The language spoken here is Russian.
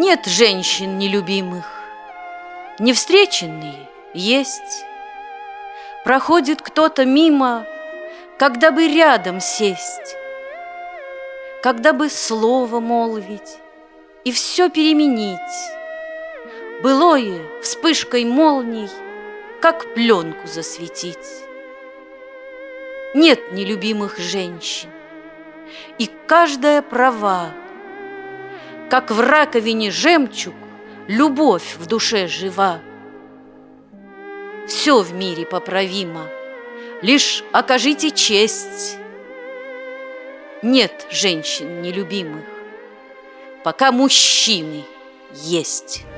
Нет женщин нелюбимых, невстреченные есть. Проходит кто-то мимо, когда бы рядом сесть, когда бы слово молвить и все переменить, былое вспышкой молний, как пленку засветить. Нет нелюбимых женщин, и каждая права, как в раковине жемчуг, любовь в душе жива. Все в мире поправимо, лишь окажите честь. Нет женщин нелюбимых, пока мужчины есть.